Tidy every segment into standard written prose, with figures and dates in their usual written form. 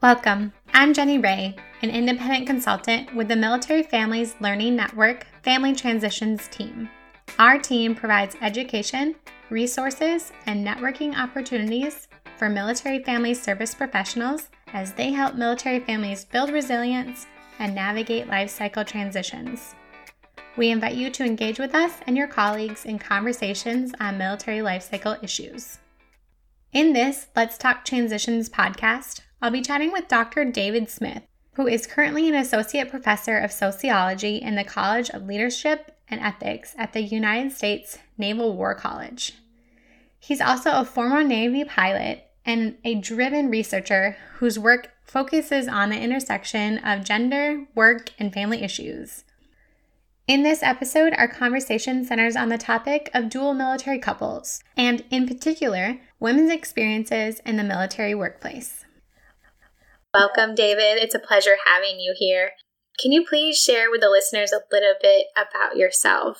Welcome. I'm Jenny Ray, an independent consultant with the Military Families Learning Network Family Transitions team. Our team provides education, resources, and networking opportunities for military family service professionals as they help military families build resilience and navigate life cycle transitions. We invite you to engage with us and your colleagues in conversations on military life cycle issues. In this Let's Talk Transitions podcast, I'll be chatting with Dr. David Smith, who is currently an associate professor of sociology in the College of Leadership and Ethics at the United States Naval War College. He's also a former Navy pilot and a driven researcher whose work focuses on the intersection of gender, work, and family issues. In this episode, our conversation centers on the topic of dual military couples, and in particular, women's experiences in the military workplace. Welcome, David. It's a pleasure having you here. Can you please share with the listeners a little bit about yourself?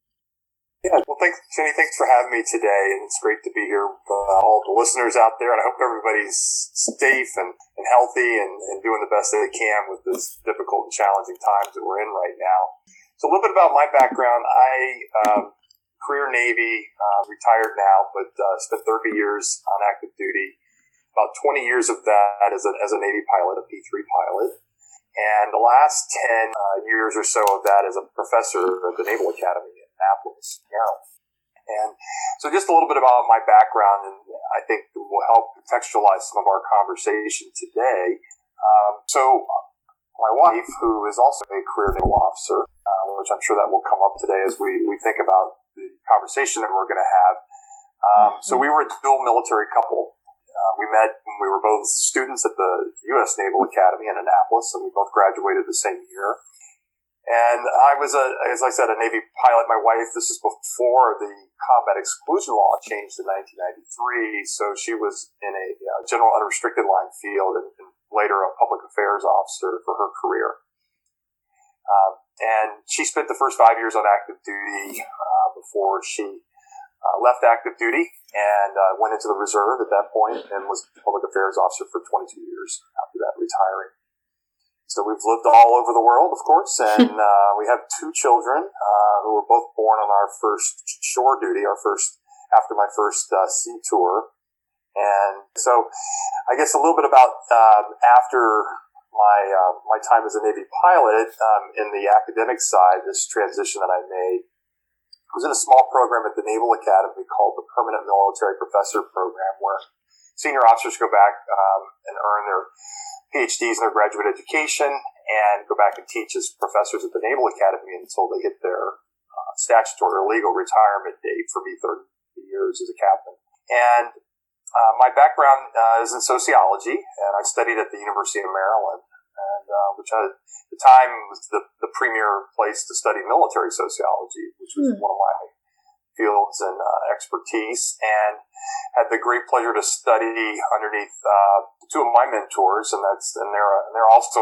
Yeah, well, thanks, Jenny. Thanks for having me today, and it's great to be here with all the listeners out there. And I hope everybody's safe and healthy and doing the best they can with this difficult and challenging times that we're in right now. So a little bit about my background. I career Navy, retired now, but spent 30 years on active duty. About 20 years of that as a Navy pilot, a P-3 pilot. And the last 10 years or so of that as a professor at the Naval Academy in Annapolis, Maryland. And so just a little bit about my background, and I think it will help contextualize some of our conversation today. So my wife, who is also a career naval officer, which I'm sure that will come up today as we think about the conversation that we're going to have. So we were a dual military couple. We met when we were both students at the U.S. Naval Academy in Annapolis, and we both graduated the same year. And I was, as I said, a Navy pilot. My wife, this is before the combat exclusion law changed in 1993, so she was in a general unrestricted line field and later a public affairs officer for her career. And she spent the first 5 years on active duty before she left active duty and went into the reserve at that point and was public affairs officer for 22 years after that, retiring. So we've lived all over the world, of course, and we have two children who were both born on our first shore duty, after my first sea tour. And so I guess a little bit about after my time as a Navy pilot in the academic side, this transition that I made. I was in a small program at the Naval Academy called the Permanent Military Professor Program, where senior officers go back and earn their PhDs in their graduate education and go back and teach as professors at the Naval Academy until they hit their statutory or legal retirement date. For me, 30 years as a captain. And my background is in sociology, and I studied at the University of Maryland, and which at the time was the premier place to study military sociology, which was one of my fields and expertise, and had the great pleasure to study underneath two of my mentors, and they're also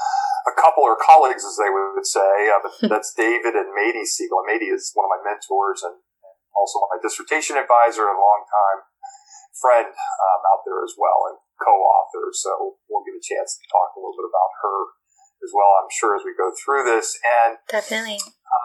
a couple or colleagues, as they would say. That's David and Mady Siegel. And Mady is one of my mentors and also my dissertation advisor and longtime friend out there as well, and co-author. So we'll get a chance to talk a little bit about her as well, I'm sure, as we go through this. And definitely.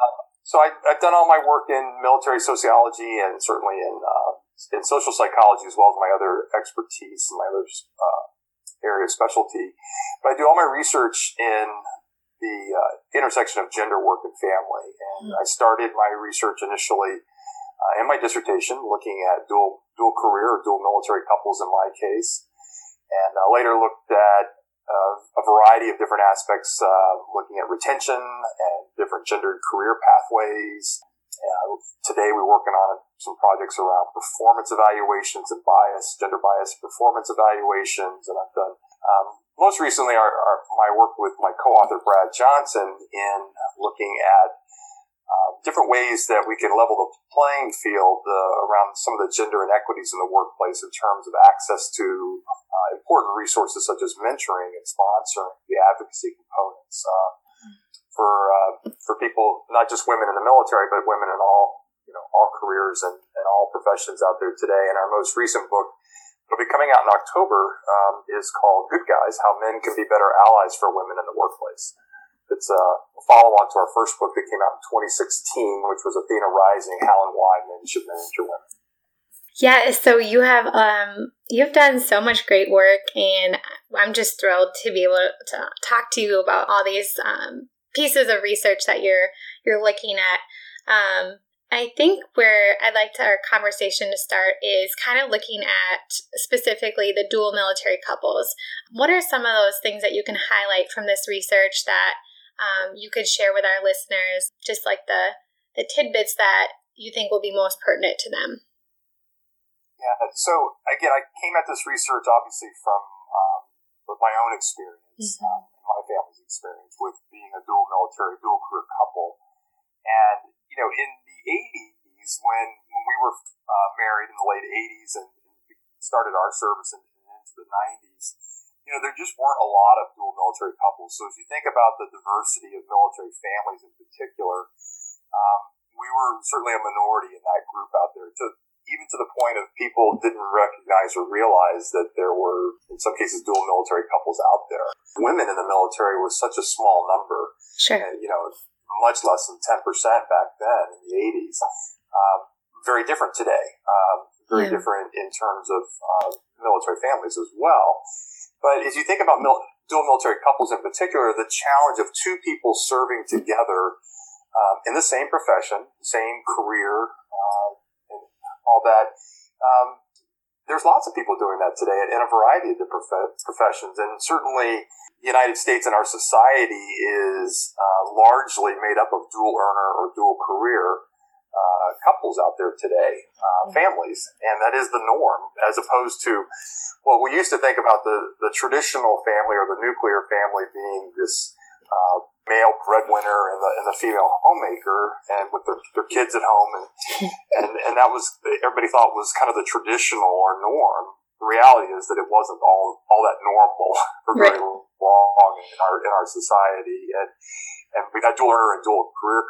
So I've done all my work in military sociology and certainly in social psychology, as well as my other expertise and my other area of specialty. But I do all my research in the intersection of gender, work, and family. And I started my research initially in my dissertation looking at dual career or dual military couples in my case, and later looked at a variety of different aspects, looking at retention and different gendered career pathways. Today we're working on some projects around performance evaluations and gender bias performance evaluations, and I've done most recently my work with my co-author Brad Johnson in looking at different ways that we can level the playing field around some of the gender inequities in the workplace in terms of access to important resources such as mentoring and sponsoring, the advocacy components for people, not just women in the military, but women in all careers and all professions out there today. And our most recent book It'll be coming out in October, is called Good Guys, How Men Can Be Better Allies for Women in the Workplace. It's a follow-on to our first book that came out in 2016, which was Athena Rising, How and Why Men Should Mentor Women. Yeah, so you've done so much great work, and I'm just thrilled to be able to talk to you about all these pieces of research that you're looking at. I think where I'd like our conversation to start is kind of looking at specifically the dual military couples. What are some of those things that you can highlight from this research that you could share with our listeners, just like the tidbits that you think will be most pertinent to them? Yeah, so again, I came at this research obviously from with my own experience, my family's experience with being a dual military, dual career couple. And, you know, in the 80s, when we were married in the late 80s and started our service into the 90s, you know, there just weren't a lot of dual military couples. So if you think about the diversity of military families in particular, we were certainly a minority in that group out there, even to the point of people didn't recognize or realize that there were, in some cases, dual military couples out there. Women in the military were such a small number. Sure. You know, much less than 10% back then in the 80s. Very different today. Very different in terms of military families as well. But as you think about dual military couples in particular, the challenge of two people serving together in the same profession, same career, and all that, there's lots of people doing that today in a variety of different professions. And certainly the United States and our society is largely made up of dual earner or dual career couples out there today, families. And that is the norm, as opposed to what we used to think about the traditional family or the nuclear family being this male breadwinner and the female homemaker, and with their kids at home, and that was, everybody thought was kind of the traditional or norm. The reality is that it wasn't all that normal for very long in our society, and we've had dual earner and dual career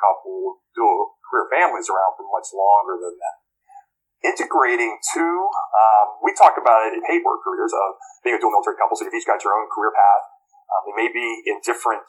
families around for much longer than that. Integrating two, we talk about it in paper careers of being a dual military couple, so you've each got your own career path. They may be in different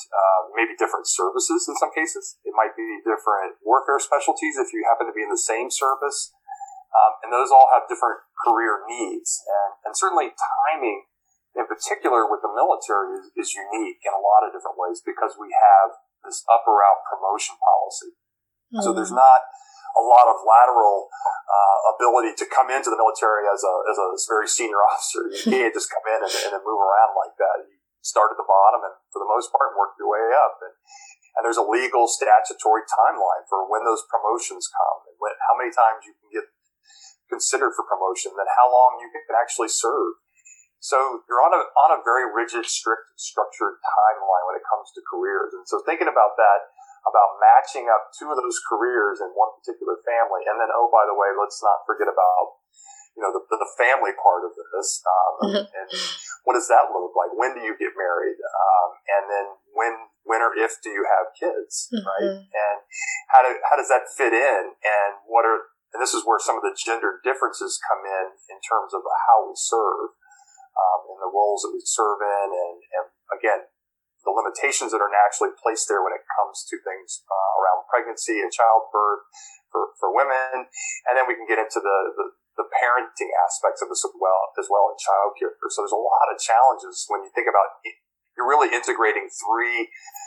services in some cases. It might be different warfare specialties if you happen to be in the same service. And those all have different career needs. And certainly timing in particular with the military is unique in a lot of different ways because we have this up or out promotion policy. So there's not a lot of lateral ability to come into the military as a very senior officer. You can't just come in and then move around like that. You start at the bottom and for the most part work your way up. And there's a legal statutory timeline for when those promotions come and how many times you can get considered for promotion, then how long you can actually serve. So you're on a very rigid, strict, structured timeline when it comes to careers. And so thinking about that, about matching up two of those careers in one particular family, and then, oh, by the way, let's not forget about, you know, the family part of this, and what does that look like? When do you get married? And then when or if do you have kids, right? And how does that fit in? And this is where some of the gender differences come in terms of how we serve, and the roles that we serve in, and again, the limitations that are naturally placed there when it comes to things around pregnancy and childbirth for women. And then we can get into the parenting aspects of this as well in childcare. So there's a lot of challenges when you think about you're really integrating three,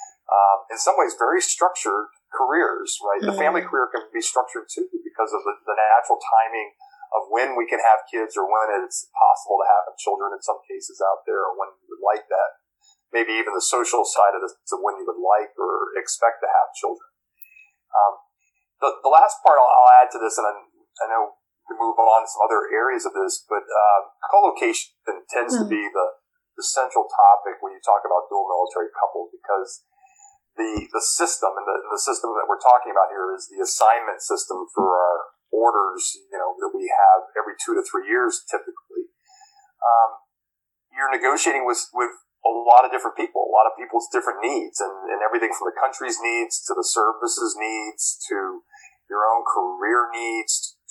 in some ways, very structured careers, right? The family career can be structured too because of the natural timing of when we can have kids or when it's possible to have children in some cases out there, or when you would like that. Maybe even the social side of this of when you would like or expect to have children. The last part I'll add to this, and I know we move on to some other areas of this, but co-location tends to be the central topic when you talk about dual military couples, because the system, and the system that we're talking about here is the assignment system for our orders, you know, that we have every 2 to 3 years typically. You're negotiating with a lot of different people, a lot of people's different needs, and everything from the country's needs to the services needs to your own career needs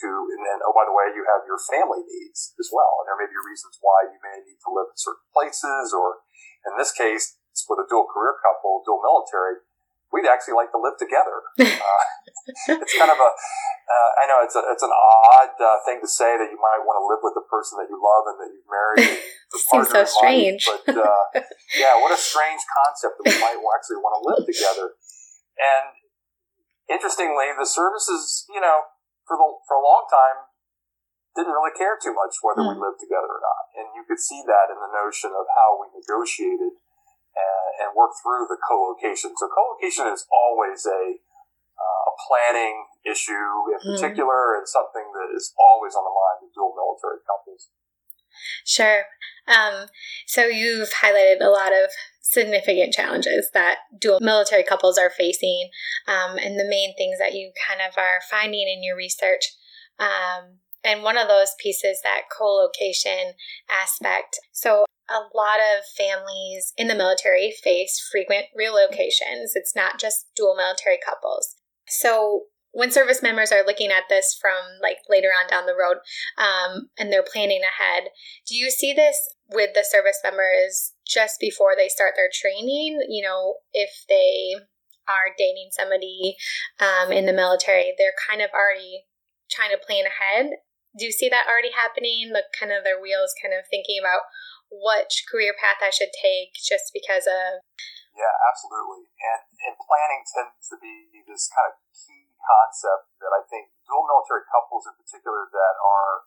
and then, oh, by the way, you have your family needs as well. And there may be reasons why you may need to live in certain places, or in this case, with a dual career couple, dual military, we'd actually like to live together. It's kind of I know it's an odd thing to say that you might want to live with the person that you love and that you've married. Seems so strange. Life, but yeah, what a strange concept that we might actually want to live together. And interestingly, the services, for a long time, didn't really care too much whether we lived together or not. And you could see that in the notion of how we negotiated and worked through the co-location. So co-location is always a planning issue in particular, and something that is always on the mind of dual military couples. Sure. So you've highlighted a lot of significant challenges that dual military couples are facing, and the main things that you kind of are finding in your research. And one of those pieces, that co-location aspect. So a lot of families in the military face frequent relocations. It's not just dual military couples. So when service members are looking at this from later on down the road, and they're planning ahead, do you see this with the service members just before they start their training? If they are dating somebody in the military, they're kind of already trying to plan ahead. Do you see that already happening? Their wheels kind of thinking about which career path I should take just because of... Yeah, absolutely. And planning tends to be this kind of key concept that I think dual military couples in particular that are,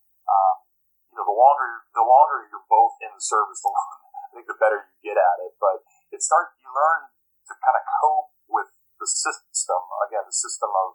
the longer you're both in the service, I think the better you get at it. But you learn to kind of cope with the system. Again, the system of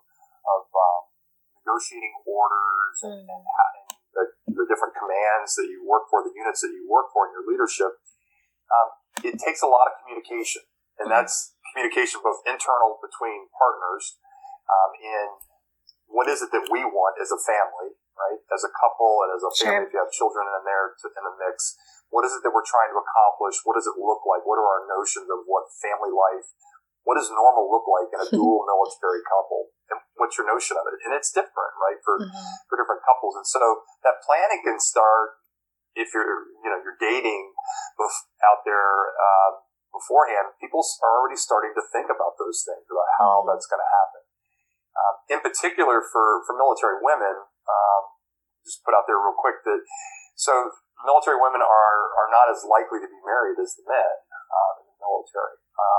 negotiating orders and the different commands that you work for, the units that you work for in your leadership. It takes a lot of communication, and that's communication both internal between partners in what is it that we want as a family, right? As a couple and as a family, if you have children in the mix, what is it that we're trying to accomplish? What does it look like? What are our notions of what family life, what does normal look like in a dual military couple? And what's your notion of it? And it's different, right, for different couples. And so that planning can start if you're dating out there beforehand. People are already starting to think about those things, about how that's going to happen. In particular for military women, just put out there real quick that so military women are not as likely to be married as the men in the military.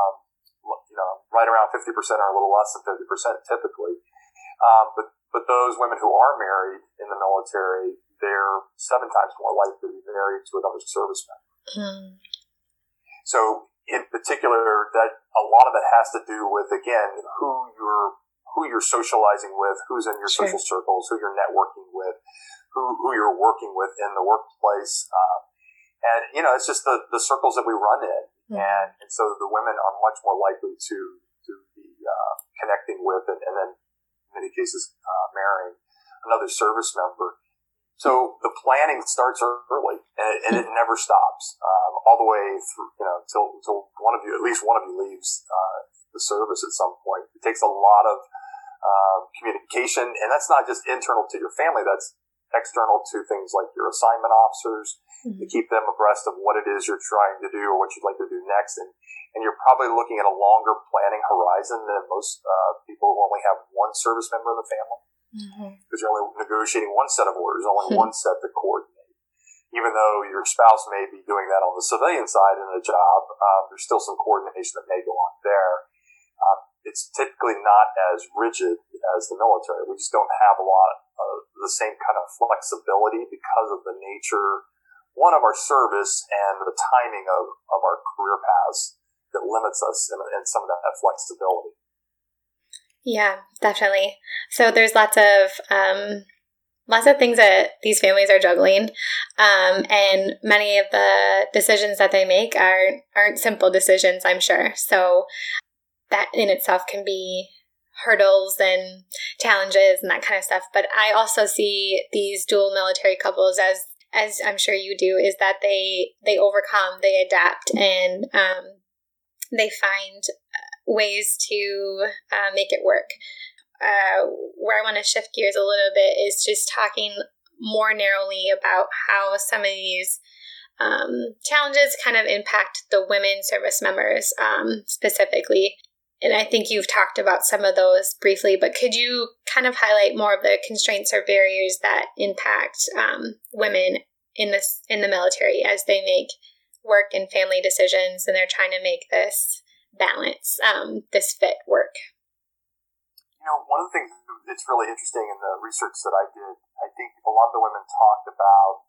Right around 50% or a little less than 50% typically. But those women who are married in the military, they're 7 times more likely to be married to another service member. So in particular, that a lot of it has to do with, again, who you're socializing with, who's in your social circles, who you're networking with, who you're working with in the workplace. And, it's just the circles that we run in. And so the women are much more likely to be connecting with and then in many cases marrying another service member. So the planning starts early and it never stops all the way through, till at least one of you leaves the service at some point. It takes a lot of communication, and that's not just internal to your family, that's external to things like your assignment officers, to keep them abreast of what it is you're trying to do or what you'd like to do next. And you're probably looking at a longer planning horizon than most people who only have one service member in the family, because you're only negotiating one set of orders, only one set to coordinate. Even though your spouse may be doing that on the civilian side in a job, there's still some coordination that may go on there. It's typically not as rigid as the military. We just don't have a lot of the same kind of flexibility because of the nature, one, of our service and the timing of our career paths that limits us in some of that flexibility. Yeah, definitely. So there's lots of things that these families are juggling, and many of the decisions that they make aren't simple decisions, I'm sure. So that in itself can be hurdles and challenges and that kind of stuff. But I also see these dual military couples as I'm sure you do, is that they overcome, they adapt, and they find ways to make it work. where I want to shift gears a little bit is just talking more narrowly about how some of these challenges kind of impact the women service members specifically. And I think you've talked about some of those briefly, but could you kind of highlight more of the constraints or barriers that impact women in the military as they make work and family decisions and they're trying to make this balance, this fit work? One of the things that's really interesting in the research that I did, I think a lot of the women talked about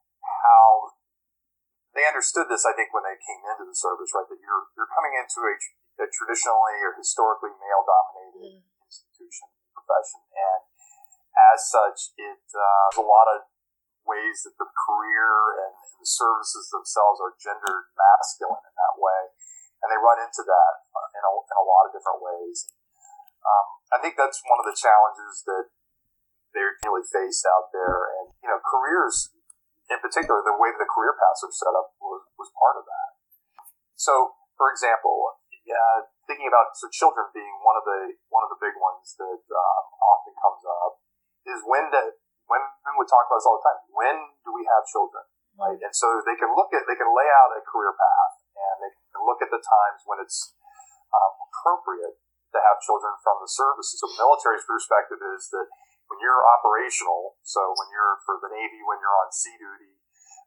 how they understood this, I think, when they came into the service, right? That you're coming into a traditionally or historically male-dominated institution, profession, and as such, there's a lot of ways that the career and the services themselves are gendered masculine in that way, and they run into that in a lot of different ways. I think that's one of the challenges that they're really faced out there, and careers, in particular, the way the career paths are set up was part of that. So, for example, thinking about children being one of the big ones that often comes up is women would talk about this all the time. When do we have children? Right, and so they can lay out a career path, and they can look at the times when it's appropriate to have children from the services. So the military's perspective is that when you're operational, so when you're for the Navy, when you're on sea duty,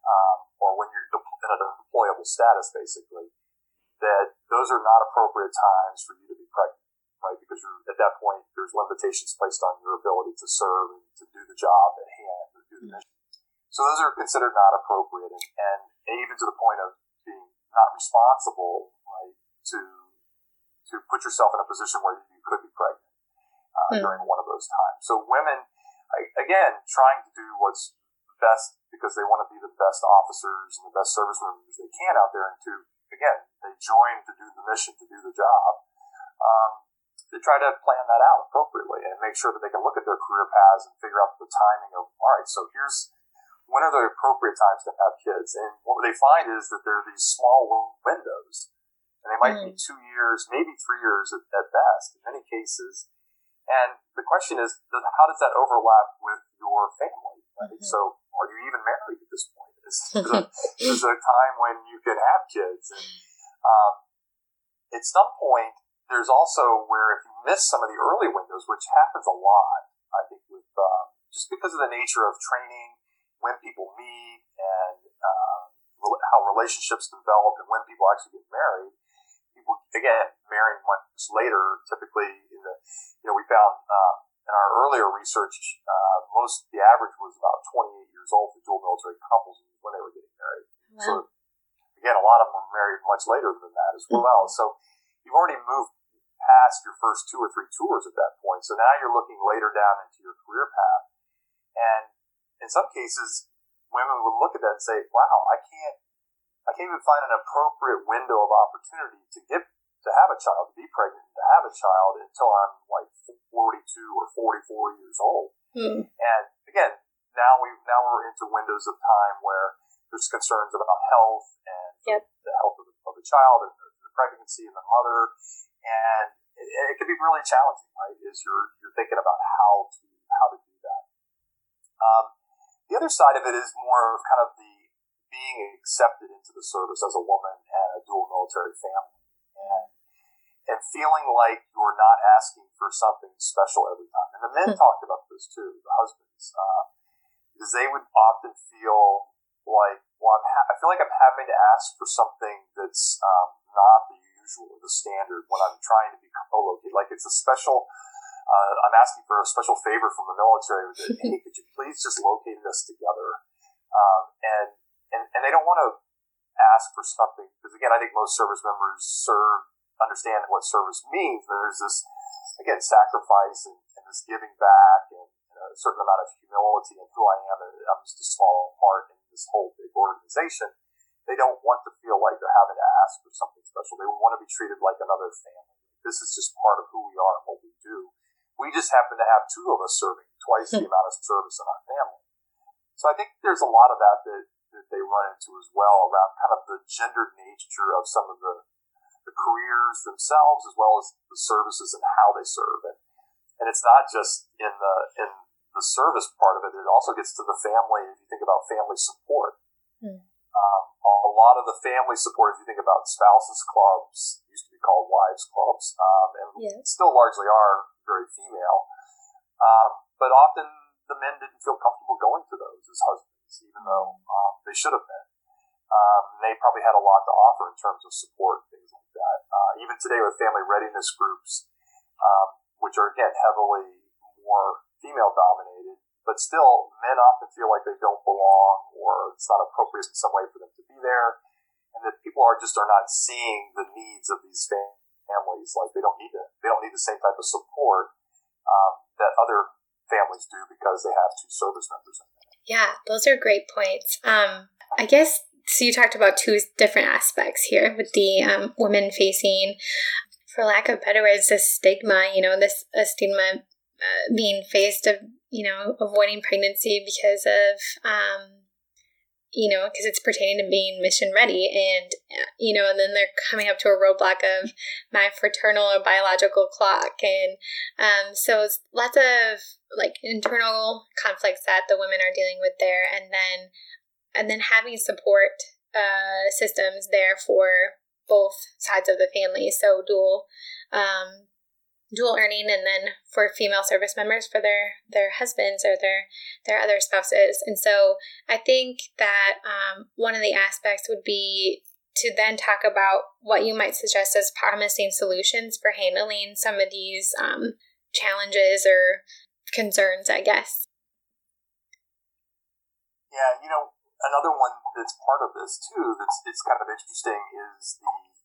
or when you're in a deployable status, basically, that those are not appropriate times for you to be pregnant, right? Because at that point, there's limitations placed on your ability to serve and to do the job at hand, to do the mission. So those are considered not appropriate, and even to the point of being not responsible, right, to put yourself in a position where you could be pregnant during one of those times. So women, again, trying to do what's best because they want to be the best officers and the best service members they can out there, and they join to do the mission, to do the job. They try to plan that out appropriately and make sure that they can look at their career paths and figure out the timing of, all right, so when are the appropriate times to have kids? And what they find is that there are these small windows, and they might be 2 years, maybe 3 years at best, in many cases. And the question is, how does that overlap with your family? Right? So, are you even married at this point? Is a time when you can have kids? And at some point, there's also where if you miss some of the early windows, which happens a lot, I think, with just because of the nature of training, when people meet, and how relationships develop, and when people actually get married. People, again, marrying much later, typically we found in our earlier research, the average was about 28 years old for dual military couples when they were getting married. Wow. So, again, a lot of them were married much later than that as well. So, you've already moved past your first 2 or 3 tours at that point. So now you're looking later down into your career path. And in some cases, women would look at that and say, wow, I can't even find an appropriate window of opportunity to have a child, to be pregnant, to have a child until I'm like 42 or 44 years old. And again, now we're into windows of time where there's concerns about health and the health of the child and the pregnancy and the mother, and it can be really challenging, right? As you're thinking about how to do that. The other side of it is more of kind of the being accepted into the service as a woman and a dual military family, and feeling like you're not asking for something special every time. And the men talked about this too, the husbands, because they would often feel like, well, I feel like I'm having to ask for something that's not the usual, the standard when I'm trying to be co-located. Like it's a special, I'm asking for a special favor from the military that, hey, could you please just locate us together? And they don't want to ask for something, because again, I think most service members understand what service means. There's this, again, sacrifice and this giving back and a certain amount of humility in who I am, and I'm just a small part in this whole big organization. They don't want to feel like they're having to ask for something special. They want to be treated like another family. This is just part of who we are and what we do. We just happen to have 2 of us serving twice the amount of service in our family. So I think there's a lot of that they run into as well around kind of the gendered nature of some of the careers themselves, as well as the services and how they serve. And And it's not just in the service part of it. It also gets to the family. If you think about family support, a lot of the family support, if you think about spouses clubs, used to be called wives clubs, and still largely are very female. But often the men didn't feel comfortable going to those as husbands, even though they should have been. They probably had a lot to offer in terms of support and things like that. Even today with family readiness groups, which are, again, heavily more female-dominated, but still, men often feel like they don't belong or it's not appropriate in some way for them to be there, and that people are not seeing the needs of these families. Like they don't need the same type of support that other families do because they have two service members in there. Yeah, those are great points. I guess, so you talked about two different aspects here with the women facing, for lack of better words, this stigma, this stigma being faced of, avoiding pregnancy because of, because it's pertaining to being mission ready. And, and then they're coming up to a roadblock of my fraternal or biological clock. And so it's lots of like internal conflicts that the women are dealing with there. And then having support systems there for both sides of the family. So dual earning, and then for female service members for their husbands or their other spouses. And so I think that one of the aspects would be to then talk about what you might suggest as promising solutions for handling some of these challenges or concerns, I guess. Yeah, another one that's part of this too, it's kind of interesting, is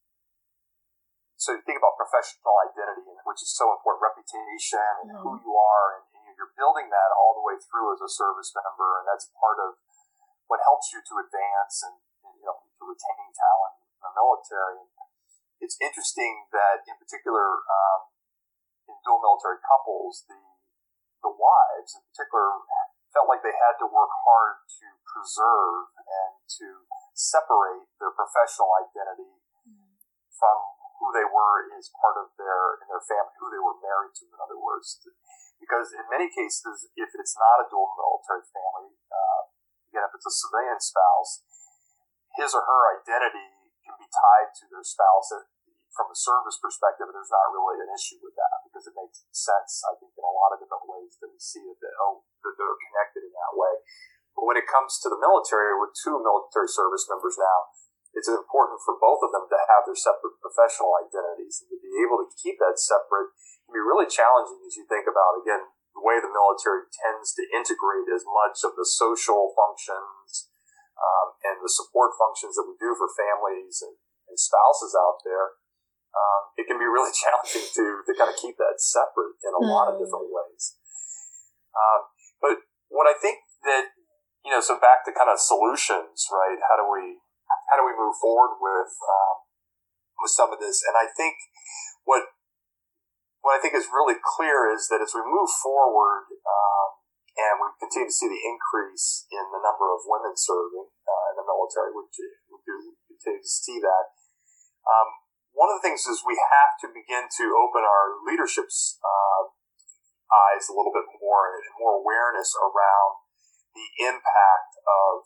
so you think about professional identity, which is so important, reputation and who you are, and you're building that all the way through as a service member, and that's part of what helps you to advance and to retain talent in the military. And it's interesting that in particular, in dual military couples, the wives in particular felt like they had to work hard to preserve and to separate their professional identity from who they were as part of their family, who they were married to, in other words. Because in many cases, if it's not a dual military family, again, if it's a civilian spouse, his or her identity can be tied to their spouse. From a service perspective, there's not really an issue with that because it makes sense, I think, in a lot of different ways that we see that they're connected in that way. But when it comes to the military, with two military service members now, it's important for both of them to have their separate professional identities, and to be able to keep that separate can be really challenging as you think about, again, the way the military tends to integrate as much of the social functions and the support functions that we do for families and spouses out there. It can be really challenging to kind of keep that separate in a lot of different ways. But what I think that, so back to kind of solutions, right? How do we move forward with some of this? And I think what I think is really clear is that as we move forward and we continue to see the increase in the number of women serving in the military, which we do continue to see that. One of the things is we have to begin to open our leadership's eyes a little bit more, and more awareness around the impact of,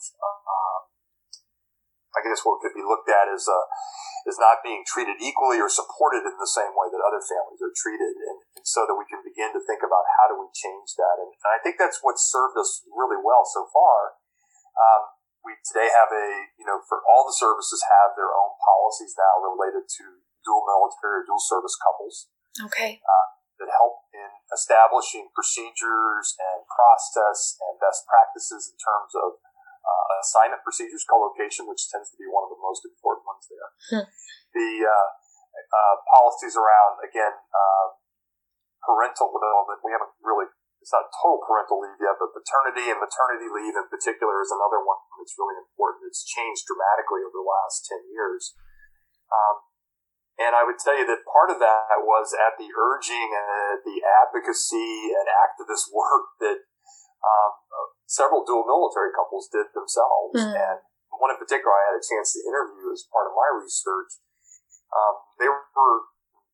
I guess, what could be looked at as not being treated equally or supported in the same way that other families are treated, and so that we can begin to think about how do we change that. And I think that's what's served us really well so far. We today have for all the services have their own policies now related to dual military or dual service couples. Okay. That help in establishing procedures and process and best practices in terms of assignment procedures, co-location, which tends to be one of the most important ones there. The policies around, again, parental, we haven't really, it's not total parental leave yet, but paternity and maternity leave in particular is another one that's really important. It's changed dramatically over the last 10 years. And I would tell you that part of that was at the urging and the advocacy and activist work that several dual military couples did themselves. And one in particular I had a chance to interview as part of my research. They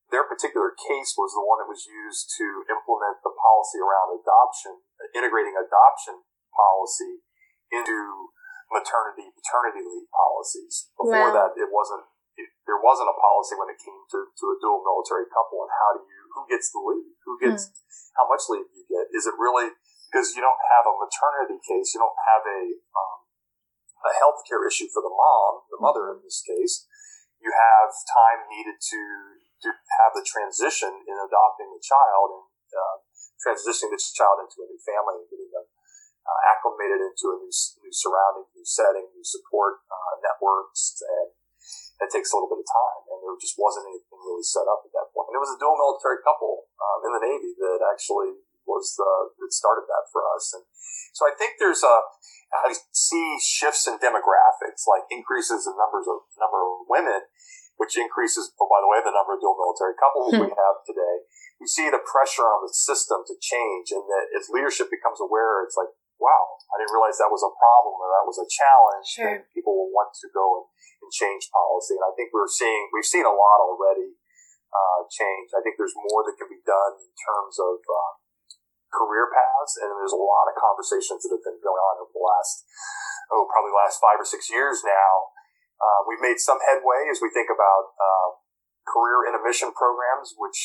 their particular case was the one that was used to implement the policy around adoption, integrating adoption policy into maternity, paternity leave policies. Before that, there wasn't a policy when it came to a dual military couple, and who gets the leave? Who gets, how much leave do you get? Is it really, because you don't have a maternity case, you don't have a healthcare issue for the mother in this case, you have time needed to have the transition in adopting the child and transitioning the child into a new family and getting them acclimated into a new surrounding, new setting, new support networks, and it takes a little bit of time. And there just wasn't anything really set up at that point. And it was a dual military couple in the Navy that actually that started that for us. And so I think I see shifts in demographics, like increases in number of women, which increases, by the way, the number of dual military couples we have today. You see the pressure on the system to change, and that as leadership becomes aware, it's like, wow, I didn't realize that was a problem or that was a challenge. Sure. That people will want to go and change policy. And I think we've seen a lot already change. I think there's more that can be done in terms of career paths, and there's a lot of conversations that have been going on over the last 5 or 6 years now. We've made some headway as we think about career intermission programs, which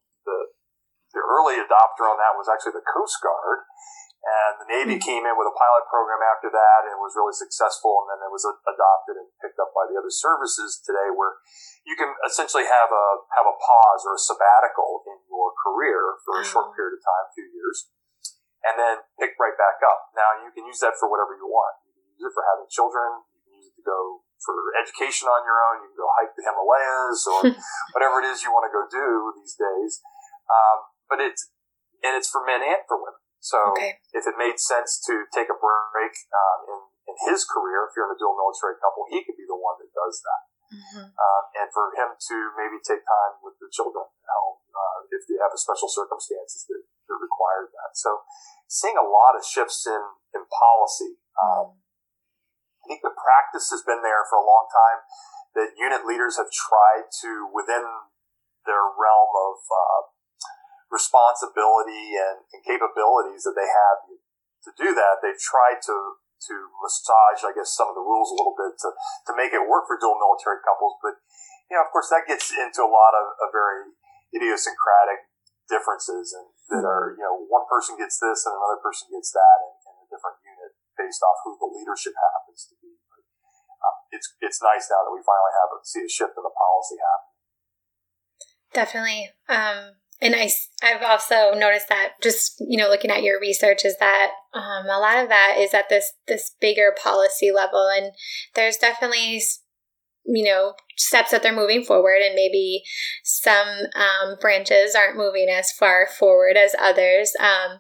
the early adopter on that was actually the Coast Guard. And the Navy came in with a pilot program after that, and it was really successful. And then it was adopted and picked up by the other services today, where you can essentially have a pause or a sabbatical in your career for a short period of time, 2 years, and then pick right back up. Now you can use that for whatever you want. You can use it for having children. You can use it to go for education on your own. You can go hike the Himalayas or whatever it is you want to go do these days. But it's for men and for women. So if it made sense to take a break in his career, if you're in a dual military couple, he could be the one that does that. And for him to maybe take time with the children at home, if you have special circumstances that require that. So seeing a lot of shifts in policy. I think the practice has been there for a long time that unit leaders have tried to, within their realm of responsibility and capabilities that they have to do that, they've tried to massage, I guess, some of the rules a little bit to make it work for dual military couples. But, of course, that gets into a lot of very idiosyncratic differences, and that are, one person gets this and another person gets that in a different unit based off who the leadership happens to be. But it's nice now that we finally see a shift in the policy happen. Definitely. And I've also noticed that just, looking at your research is that a lot of that is at this bigger policy level. And there's definitely, steps that they're moving forward, and maybe some branches aren't moving as far forward as others.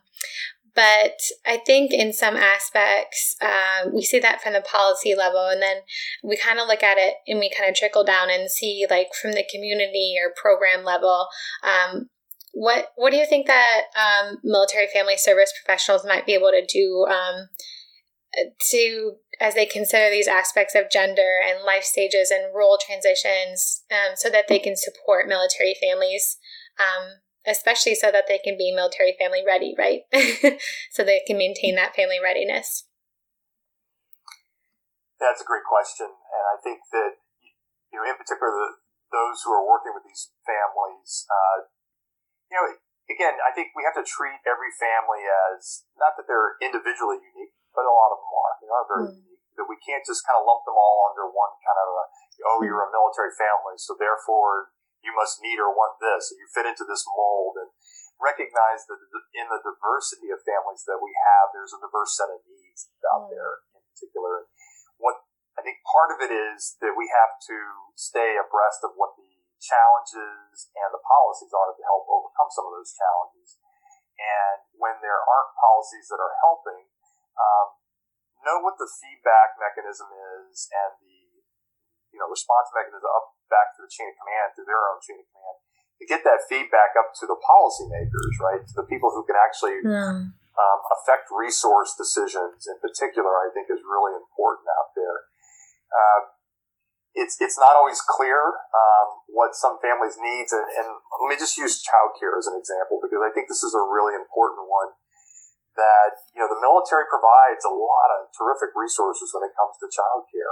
But I think in some aspects, we see that from the policy level, and then we kind of look at it and we kind of trickle down and see, like, from the community or program level, what do you think that military family service professionals might be able to do as they consider these aspects of gender and life stages and role transitions, so that they can support military families, especially so that they can be military family ready, right? So they can maintain that family readiness. That's a great question. And I think that, in particular, those who are working with these families, again, I think we have to treat every family as, not that they're individually unique, but a lot of them are. They are very unique. That we can't just kind of lump them all under one kind of, you're a military family, so therefore you must need or want this, and you fit into this mold. And recognize that in the diversity of families that we have, there's a diverse set of needs out there in particular. What I think part of it is that we have to stay abreast of what the challenges and the policies are to help overcome some of those challenges. And when there aren't policies that are helping, know what the feedback mechanism is and the response mechanism up back to the chain of command, to their own chain of command, to get that feedback up to the policymakers, right, to the people who can actually affect resource decisions in particular, I think is really important out there. it's not always clear what some families needs, and let me just use childcare as an example, because I think this is a really important one. That the military provides a lot of terrific resources when it comes to childcare,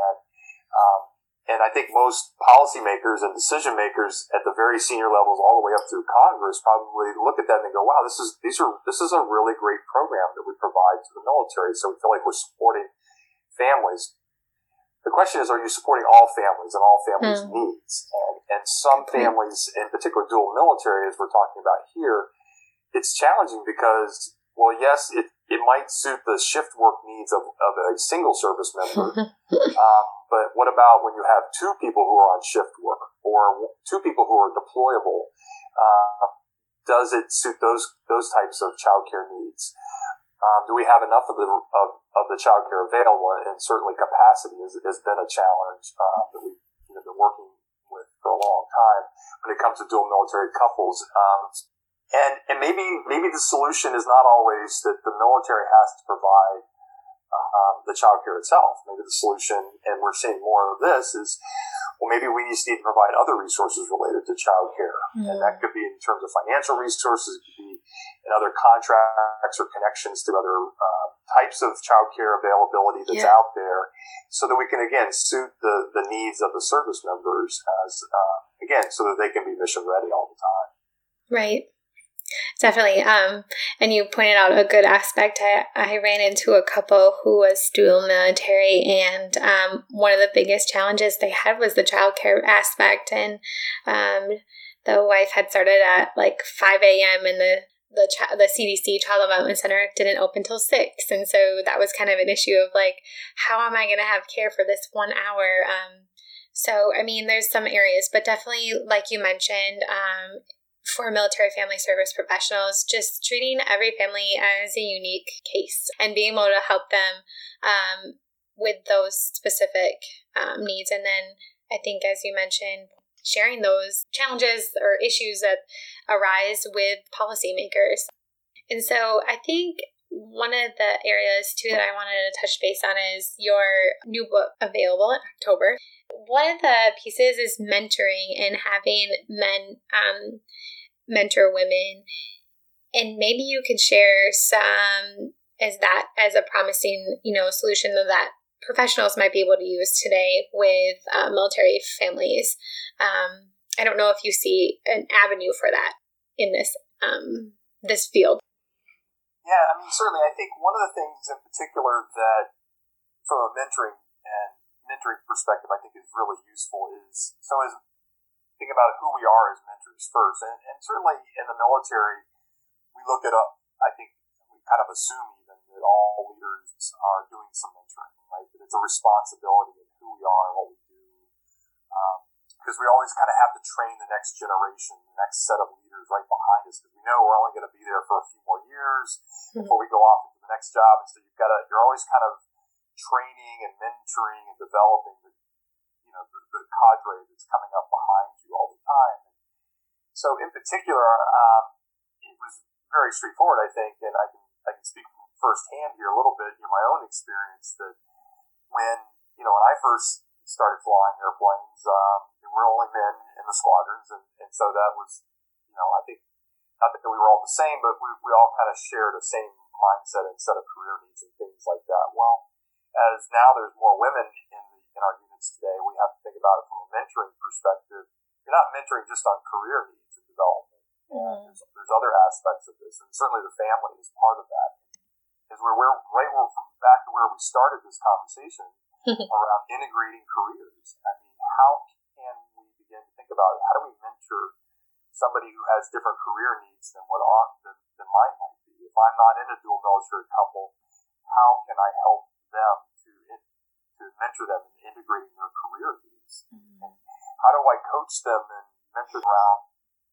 and I think most policymakers and decision makers at the very senior levels, all the way up through Congress, probably look at that and they go, "Wow, this is a really great program that we provide to the military." So we feel like we're supporting families. The question is, are you supporting all families and all families' needs? And some families, in particular dual military, as we're talking about here, it's challenging because, well, yes, it might suit the shift work needs of a single service member, but what about when you have two people who are on shift work or two people who are deployable? Does it suit those types of childcare needs? Do we have enough of the childcare available? And certainly capacity has been a challenge that we've been working with for a long time when it comes to dual military couples. And maybe the solution is not always that the military has to provide the childcare itself. Maybe the solution, and we're seeing more of this, is, well, maybe we just need to provide other resources related to childcare. And that could be in terms of financial resources, it could be in other contracts or connections to other types of childcare availability that's out there, so that we can, again, suit the needs of the service members as, again, so that they can be mission ready all the time. Right. Definitely. And you pointed out a good aspect. I ran into a couple who was dual military, and one of the biggest challenges they had was the childcare aspect. And the wife had started at like 5 a.m. and the CDC Child Development Center didn't open till 6. And so that was kind of an issue of like, how am I going to have care for this 1 hour? So, I mean, there's some areas, but definitely, like you mentioned, for military family service professionals, just treating every family as a unique case and being able to help them with those specific needs. And then I think, as you mentioned, sharing those challenges or issues that arise with policymakers. And so I think one of the areas, too, that I wanted to touch base on is your new book available in October. One of the pieces is mentoring and having men mentor women. And maybe you could share some as a promising, solution that professionals might be able to use today with military families. I don't know if you see an avenue for that in this field. Yeah, I mean, certainly. I think one of the things in particular that, from a mentoring perspective, I think is really useful is, think about who we are as mentors first. And certainly in the military, we look at I think we kind of assume even that all leaders are doing some mentoring, right? That it's a responsibility in who we are and what we do. Because we always kind of have to train the next generation, the next set of leaders right behind us, because we know we're only going to be there for a few more years before we go off into the next job. And so you're always kind of training and mentoring and developing the cadre that's coming up behind you all the time. So in particular, it was very straightforward, I think, and I can speak from firsthand here a little bit, my own experience, that when I first started flying airplanes, there were only men in the squadrons, and so that was, I think, not that we were all the same, but we all kind of shared the same mindset and set of career needs and things like that. Well, as now there's more women in our units today, we have to think about it from a mentoring perspective. You're not mentoring just on career needs and development. And there's other aspects of this, and certainly the family is part of that. As we're back to where we started this conversation around integrating careers. I mean, how can we begin to think about it? How do we mentor somebody who has different career needs than than mine might be? If I'm not in a dual military couple, how can I help them to mentor them in integrating their career needs? And how do I coach them and mentor around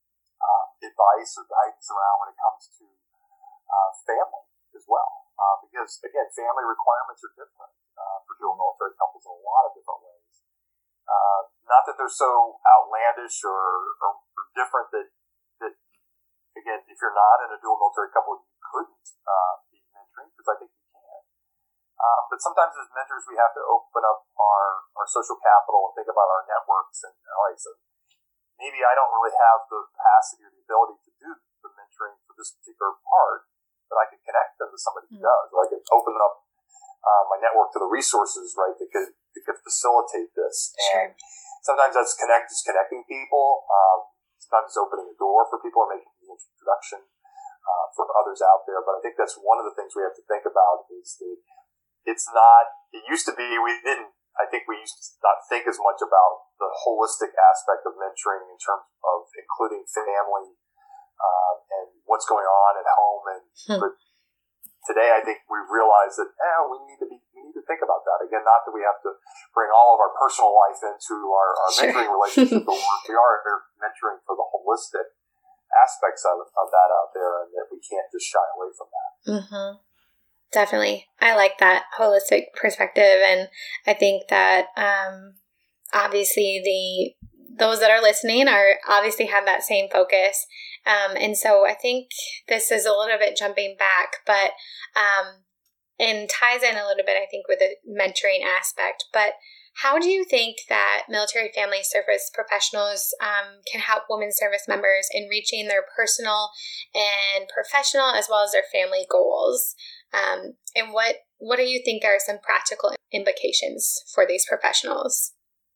advice or guidance around when it comes to family as well? Because, again, family requirements are different for dual military couples in a lot of different ways. Not that they're so outlandish or different that, again, if you're not in a dual military couple, you couldn't be mentoring, because I think you can. But sometimes as mentors, we have to open up our social capital and think about our networks. And all right, so maybe I don't really have the capacity or the ability to do the mentoring for this particular part, but I can connect them to somebody who does, or I can open up my network to the resources, right, that could facilitate this. Sure. And sometimes that's connecting people. Sometimes it's opening a door for people or making the introduction for others out there. But I think that's one of the things we have to think about is that it's not, it used to be, we used to not think as much about the holistic aspect of mentoring in terms of including family and what's going on at home. But today, I think we realize that we need to think about that again. Not that we have to bring all of our personal life into our mentoring relationship, but we are mentoring for the holistic aspects of that out there, and that we can't just shy away from that. Mm-hmm. Definitely. I like that holistic perspective. And I think that obviously those that are listening are obviously have that same focus. And so I think this is a little bit jumping back, but and ties in a little bit, I think, with the mentoring aspect. But how do you think that military family service professionals can help women service members in reaching their personal and professional as well as their family goals? And what do you think are some practical implications for these professionals?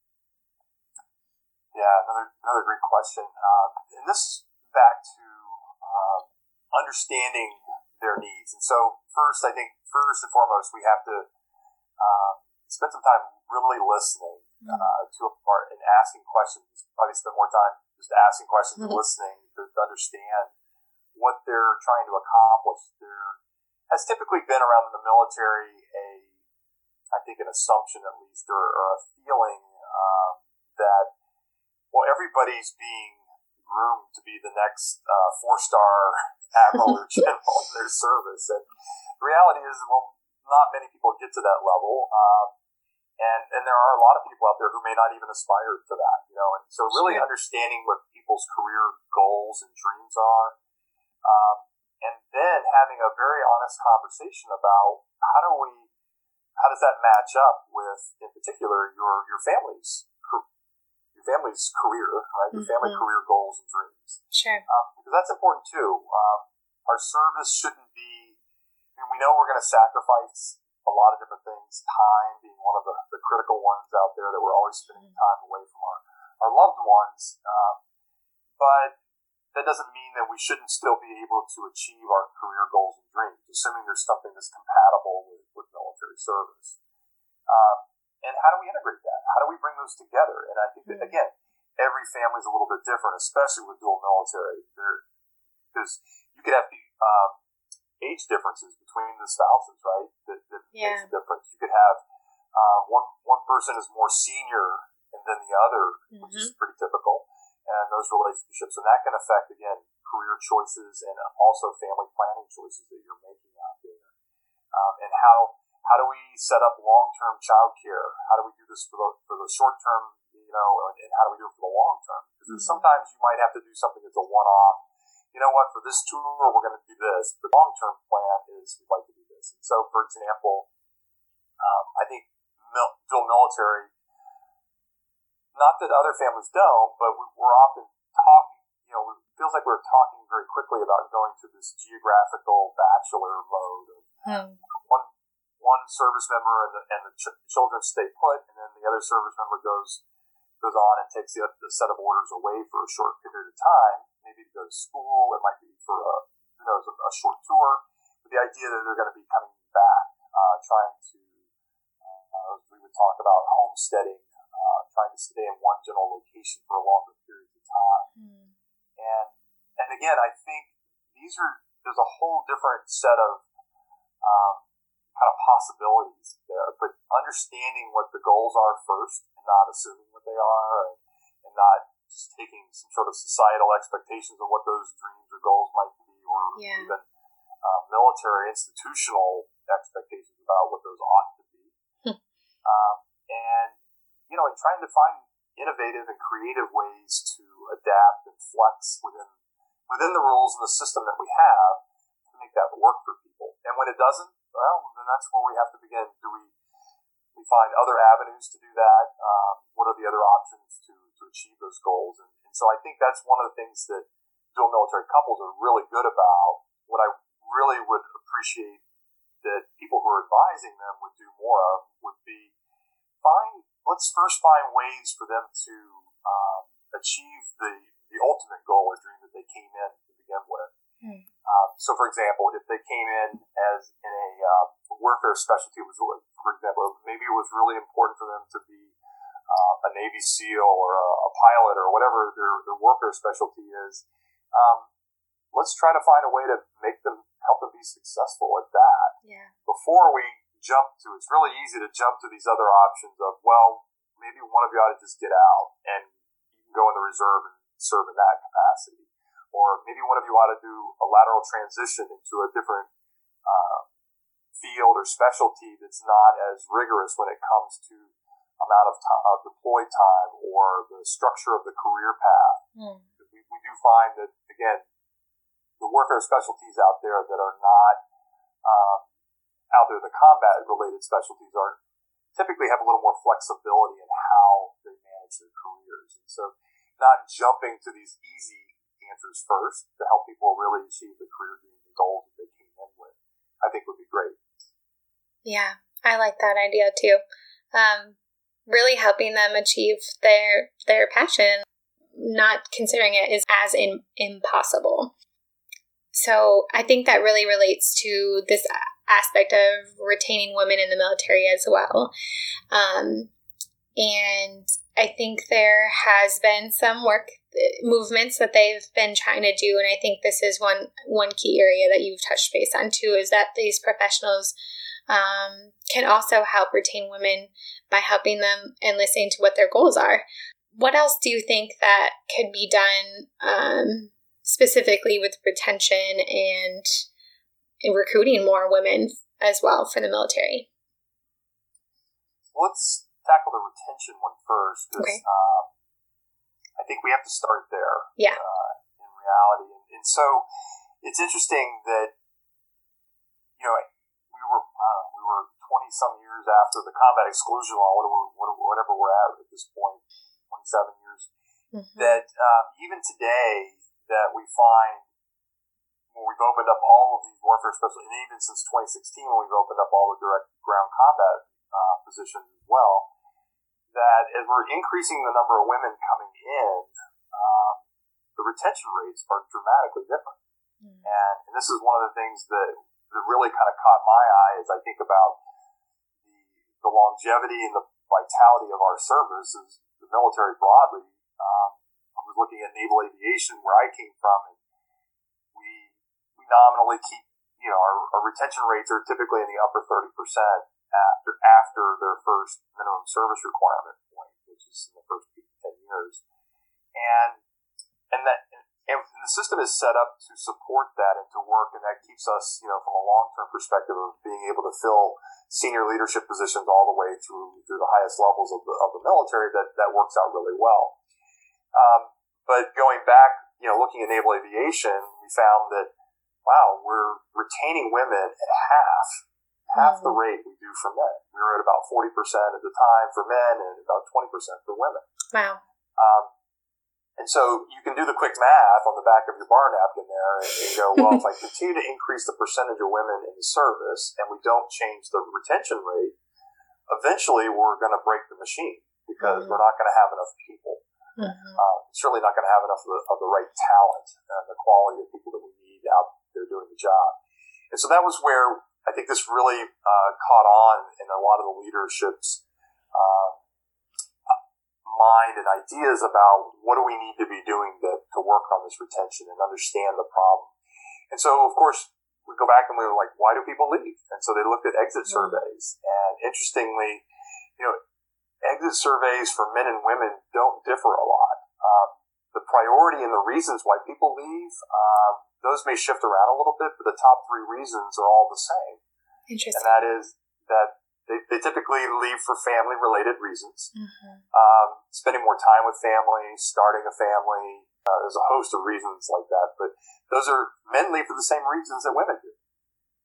Yeah, another great question. And this is back to understanding their needs. And so first and foremost, we have to spend some time really listening to a part and asking questions. Probably spend more time just asking questions and listening to understand what they're trying to accomplish. There has typically been around the military I think an assumption at least, or a feeling that, well, everybody's being groomed to be the next 4-star admiral or general in their service. And the reality is, well, not many people get to that level. And there are a lot of people out there who may not even aspire to that, and so really understanding what people's career goals and dreams are, and then having a very honest conversation about how does that match up with, in particular, your family's career, right? Your family career goals and dreams. Sure. Because that's important too. Our service shouldn't be, we know we're going to sacrifice a lot of different things, time being one of the critical ones out there, that we're always spending time away from our loved ones. But that doesn't mean that we shouldn't still be able to achieve our career goals and dreams, assuming there's something that's compatible with military service. And how do we integrate that? How do we bring those together? And I think that, again, every family is a little bit different, especially with dual military. Because you could have age differences between the spouses, right? That makes a difference. You could have one person is more senior than the other, which is pretty typical, and those relationships, and that can affect, again, career choices and also family planning choices that you're making out there. And how do we set up long-term child care? How do we do this for the short term, and how do we do it for the long term? Because sometimes you might have to do something that's a one-off. You know what, for this tour, we're going to do this. The long-term plan is we'd like to do this. And so, for example, I think dual military, not that other families don't, but we're often talking, it feels like we're talking very quickly about going to this geographical bachelor mode of one service member and the children stay put, and then the other service member goes on and takes the set of orders away for a short period of time, maybe to go to school. It might be for a short tour, with the idea that they're going to be coming back, trying to, we would talk about homesteading, trying to stay in one general location for a longer period of time. And again, I think there's a whole different set of kind of possibilities there, but understanding what the goals are first and not assuming what they are, and not just taking some sort of societal expectations of what those dreams or goals might be, or even military institutional expectations about what those ought to be. And, and trying to find innovative and creative ways to adapt and flex within the rules and the system that we have to make that work for people. And when it doesn't, well, then that's where we have to begin. Do we find other avenues to do that? What are the other options to achieve those goals? And so I think that's one of the things that dual military couples are really good about. What I really would appreciate that people who are advising them would do more of would be let's first find ways for them to achieve the ultimate goal or dream that they came in to begin with. So, for example, if they came in as in a warfare specialty, for example, maybe it was really important for them to be a Navy SEAL or a pilot or whatever their warfare specialty is. Let's try to find a way to help them be successful at that. Yeah. Before we it's really easy to jump to these other options of, well, maybe one of you ought to just get out and you can go in the reserve and serve in that capacity. Or maybe one of you ought to do a lateral transition into a different field or specialty that's not as rigorous when it comes to amount of deployed time or the structure of the career path. We do find that, again, the warfare specialties out there that are not out there, the combat-related specialties are typically have a little more flexibility in how they manage their careers. And so not jumping to these easy answers first to help people really achieve the career dreams and goals that they came in with, I think would be great. Yeah, I like that idea too. Really helping them achieve their passion, not considering it as impossible. So I think that really relates to this aspect of retaining women in the military as well. And I think there has been some movements that they've been trying to do, and I think this is one key area that you've touched base on too, is that these professionals can also help retain women by helping them and listening to what their goals are. What else do you think that could be done specifically with retention and recruiting more women as well for the military? Let's tackle the retention one first, because okay. I think we have to start there. Yeah. In reality, and so it's interesting that we were 20 some years after the combat exclusion law, whatever we're at this point, 27 years. That even today, that we find when we've opened up all of these warfare specialties, and even since 2016 when we've opened up all the direct ground combat positions as well, that as we're increasing the number of women coming in, the retention rates are dramatically different. And this is one of the things that really kind of caught my eye as I think about the longevity and the vitality of our services, the military broadly. I was looking at naval aviation where I came from, and we nominally keep, our retention rates are typically in the upper 30% after their first minimum service requirement point, which is in the first 8 to 10 years. And the system is set up to support that and to work, and that keeps us, from a long-term perspective of being able to fill senior leadership positions all the way through the highest levels of the military. That works out really well. But going back, looking at naval aviation, we found that, wow, we're retaining women at half the rate we do for men. We were at about 40% at the time for men and about 20% for women. Wow. And so you can do the quick math on the back of your bar napkin there and go, well, if I continue to increase the percentage of women in the service and we don't change the retention rate, eventually we're going to break the machine because we're not going to have enough people. Certainly not going to have enough of the right talent and the quality of people that we need out there doing the job. And so that was where I think this really caught on in a lot of the leadership's mind and ideas about what do we need to be doing to work on this retention and understand the problem. And so, of course, we go back and we were like, why do people leave? And so they looked at exit surveys. And interestingly, exit surveys for men and women don't differ a lot. The priority and the reasons why people leave, those may shift around a little bit, but the top 3 reasons are all the same. Interesting. And that is that they typically leave for family-related reasons. Spending more time with family, starting a family. There's a host of reasons like that. But men leave for the same reasons that women do. But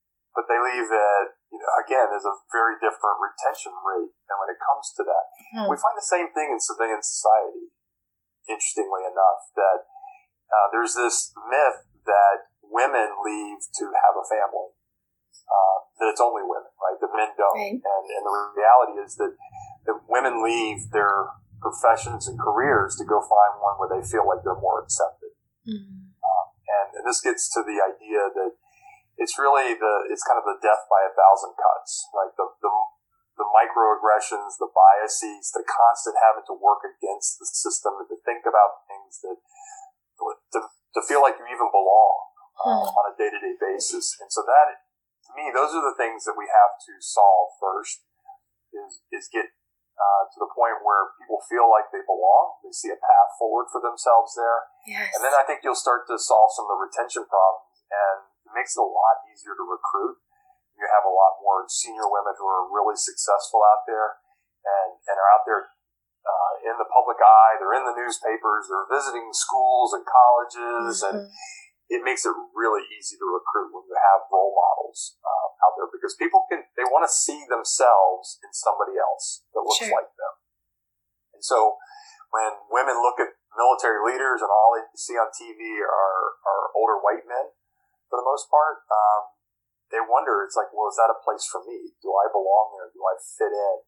but they leave at, again, there's a very different retention rate. And when it comes to that, we find the same thing in civilian society, interestingly enough, that there's this myth that women leave to have a family, that it's only women, right? That men don't. Right. And the reality is that women leave their professions and careers to go find one where they feel like they're more accepted. Mm-hmm. And this gets to the idea that it's really it's kind of the death by 1,000 cuts, right? The microaggressions, the biases, the constant having to work against the system and to think about things that to feel like you even belong on a day-to-day basis. And so that, to me, those are the things that we have to solve first, is get to the point where people feel like they belong, they see a path forward for themselves there. Yes. And then I think you'll start to solve some of the retention problems, and it makes it a lot easier to recruit. You have a lot more senior women who are really successful out there and are out there in the public eye. They're in the newspapers. They're visiting schools and colleges, and it makes it really easy to recruit when you have role models out there, because people they want to see themselves in somebody else that looks like them. And so when women look at military leaders and all they see on TV are older white men, for the most part, they wonder, it's like, well, is that a place for me? Do I belong there? Do I fit in?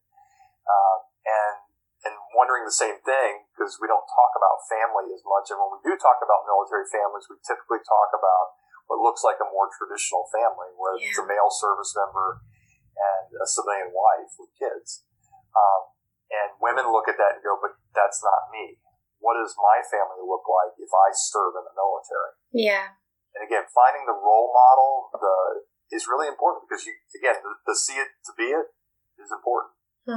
And wondering the same thing, because we don't talk about family as much. And when we do talk about military families, we typically talk about what looks like a more traditional family, where it's a male service member and a civilian wife with kids. And women look at that and go, but that's not me. What does my family look like if I serve in the military? Yeah. And again, finding the role model is really important, because the see it to be it is important.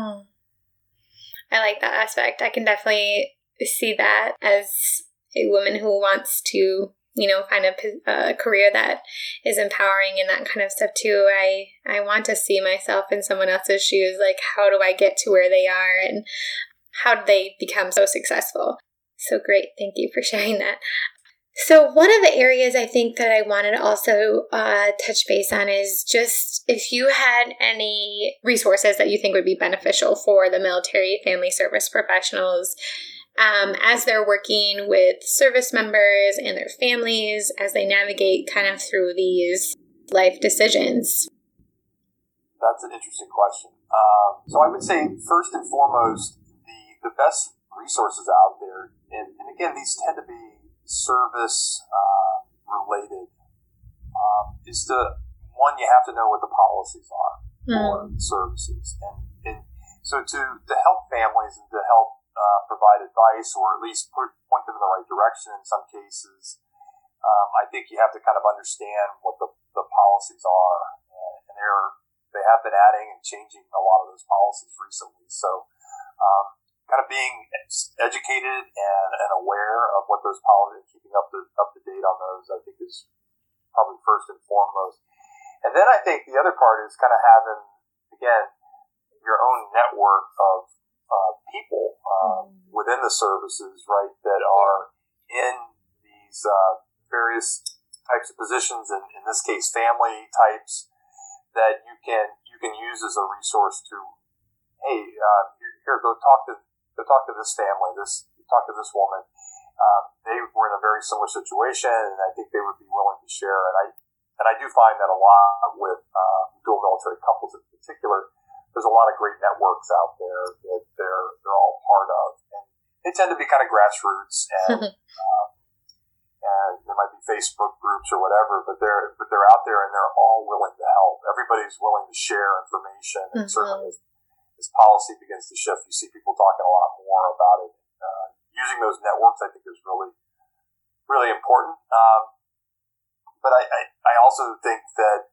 I like that aspect. I can definitely see that as a woman who wants to, find a career that is empowering and that kind of stuff too. I want to see myself in someone else's shoes. Like, how do I get to where they are, and how do they become so successful? So great. Thank you for sharing that. So one of the areas I think that I wanted to also touch base on is just if you had any resources that you think would be beneficial for the military family service professionals as they're working with service members and their families as they navigate kind of through these life decisions. That's an interesting question. So I would say, first and foremost, the best resources out there, and again, these tend to be service related, is one, you have to know what the policies are for services, and so to help families and to help provide advice, or at least point them in the right direction in some cases, I think you have to kind of understand what the policies are, and they have been adding and changing a lot of those policies recently, so kind of being educated and aware of what those policies, and keeping up to date on those, I think is probably first and foremost. And then I think the other part is kind of having, again, your own network of people within the services, right, that are in these various types of positions, and in this case, family types, that you can use as a resource to, hey, here, go talk to this family, talk to this woman. They were in a very similar situation, and I think they would be willing to share. And I do find that a lot with dual military couples in particular. There's a lot of great networks out there that they're all part of, and they tend to be kind of grassroots, and and there might be Facebook groups or whatever, but they're out there and they're all willing to help. Everybody's willing to share information, and certainly as policy begins to shift, you see people talking a lot more about it. Using those networks, I think, is really, really important. But I also think that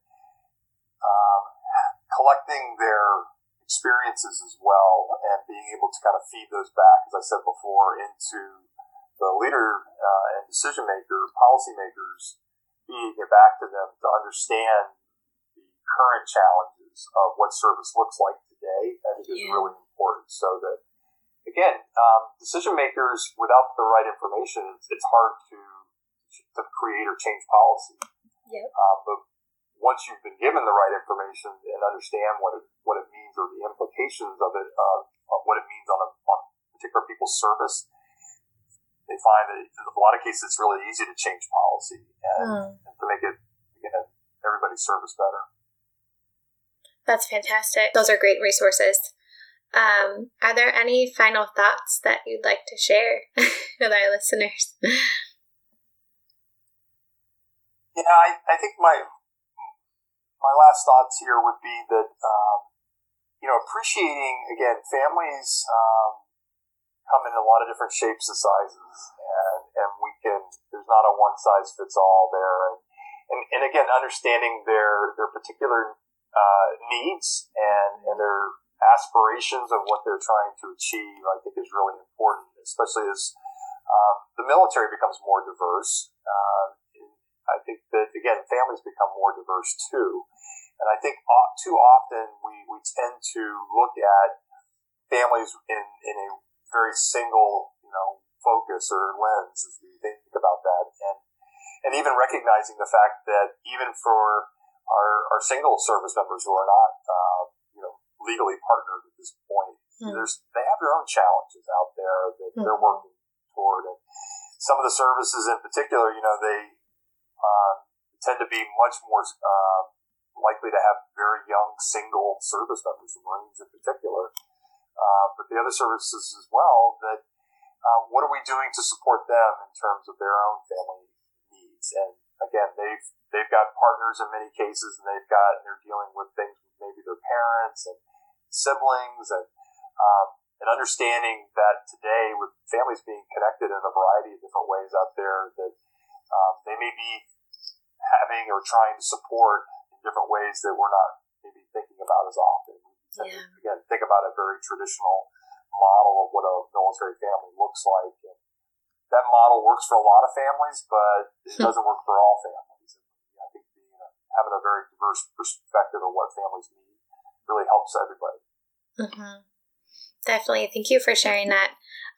collecting their experiences as well, and being able to kind of feed those back, as I said before, into the leader and decision maker, policy makers, feeding it back to them to understand the current challenges of what service looks like today, I think is really important. So that, again, decision makers without the right information, it's hard to create or change policy. Yep. But once you've been given the right information and understand what it means, or the implications of it, of what it means on particular people's service, they find that in a lot of cases it's really easy to change policy and to make it, again, everybody's service better. That's fantastic. Those are great resources. Are there any final thoughts that you'd like to share with our listeners? Yeah, I think my last thoughts here would be that, appreciating, again, families come in a lot of different shapes and sizes, and there's not a one size fits all there. And again, understanding their particular needs and their aspirations of what they're trying to achieve, I think is really important, especially as the military becomes more diverse. I think that, again, families become more diverse too. And I think too often we tend to look at families in a very single, focus or lens as we think about that. And even recognizing the fact that even for our single service members who are not, legally partnered at this point, they have their own challenges out there that they're working toward. And some of the services in particular, they tend to be much more likely to have very young single service members, the Marines in particular, but the other services as well. That what are we doing to support them in terms of their own family needs? And again, they've got partners in many cases, and they're dealing with things with maybe their parents and siblings, and understanding that today, with families being connected in a variety of different ways out there, that they may be having or trying to support in different ways that we're not maybe thinking about as often. Again, think about a very traditional model of what a military family looks like. And that model works for a lot of families, but it doesn't work for all families. And I think having a very diverse perspective of what families need really helps everybody. Mm-hmm. Definitely. Thank you for sharing that.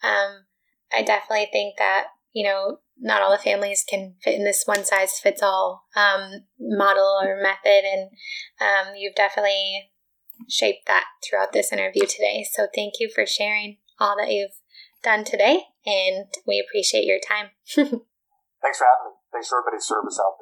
I definitely think that, not all the families can fit in this one size fits all model or method. And you've definitely shaped that throughout this interview today. So thank you for sharing all that you've done today. And we appreciate your time. Thanks for having me. Thanks for everybody's service out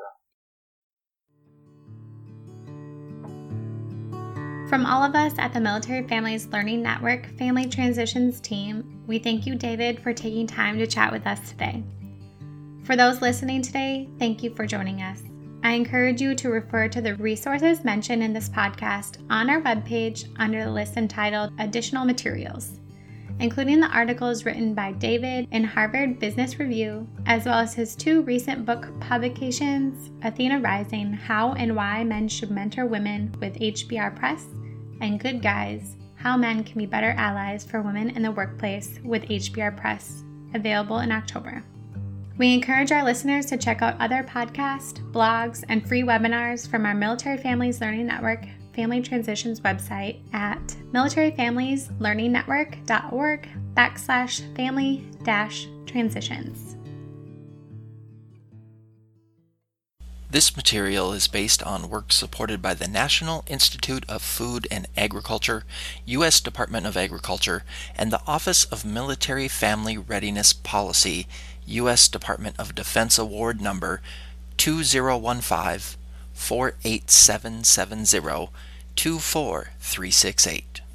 there. From all of us at the Military Families Learning Network Family Transitions team, we thank you, David, for taking time to chat with us today. For those listening today, thank you for joining us. I encourage you to refer to the resources mentioned in this podcast on our webpage under the list entitled Additional Materials, including the articles written by David in Harvard Business Review, as well as his 2 recent book publications, Athena Rising, How and Why Men Should Mentor Women with HBR Press, and Good Guys, How Men Can Be Better Allies for Women in the Workplace with HBR Press, available in October. We encourage our listeners to check out other podcasts, blogs, and free webinars from our Military Families Learning Network Family Transitions website at militaryfamilieslearningnetwork.org/family-transitions. This material is based on work supported by the National Institute of Food and Agriculture, U.S. Department of Agriculture, and the Office of Military Family Readiness Policy, U.S. Department of Defense Award Number 2015-48770-24368.